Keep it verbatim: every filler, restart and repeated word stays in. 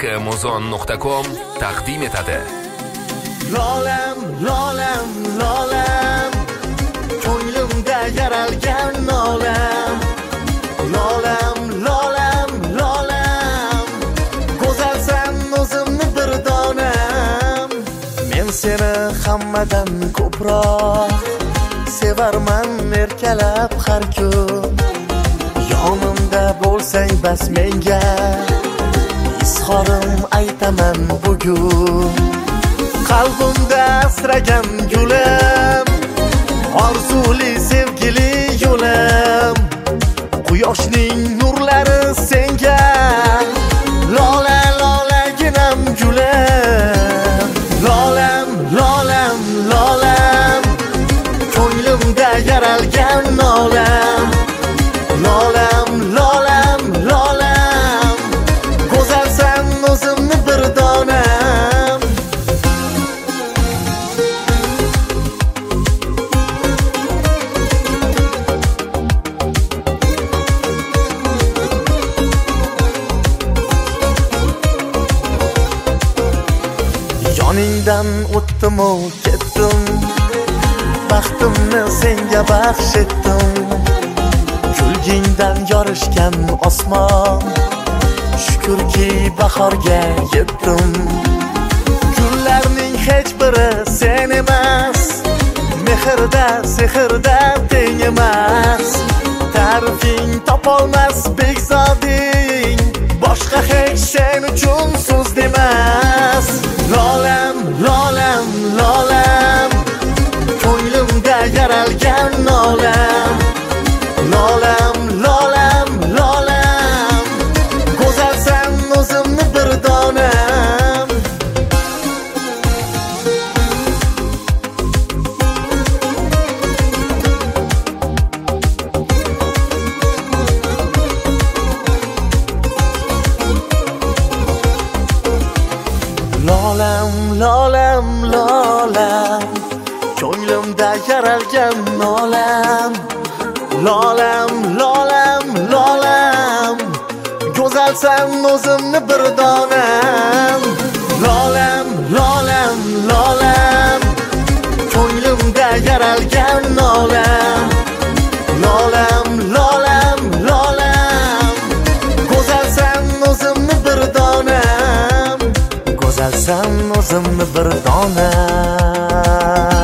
muzon nuqta com taqdim etadi. Lolam, lolam, lolam, ko'nglimda yaralgan nolam. Lolam, lolam, lolam, go'zalsan o'zimni bir donam. Men seni hammadan ko'proq sevarman erkalab har kun. Yonimda bo'lsang bas menga, izhorim aytaman bugun. Qalbimda asragan gulim, orzuli sevgili yo'lim. Quyoshning nurlari senga, lola lolaginam gulim. Lolam, lolam, lolam, ko'nglimda yaralgan nolam. Lolam, lolam, lolam, go'zalsan o'zimni bir donam. Yoningdan o'tdim-u ketdim, baxtimni senga baxsh etdim. Kulgingdan yorishgan osmon, shukrki bahorga yetdim. Gullarning hech biri sen emas, mehrda sehrda teng emas. Ta'rifing topolmas begzoding, boshqa hech sen uchun so'z demas. Lolam, lolam, lolam, ko'nglimda yaralgan nolam. Lolam, lolam, lolam, go'zalsan o'zimni bir donam. Lolam, lolam, lolam, ko'nglimda yaralgan nolam. Lolam, lolam, lolam, go'zalsan o'zimni bir donam. Lolam, lolam, lolam, ko'nglimda yaralgan nolam. Lolam, lolam, lolam, go'zalsan o'zimni bir donam. Go'zalsan o'zimni bir donam.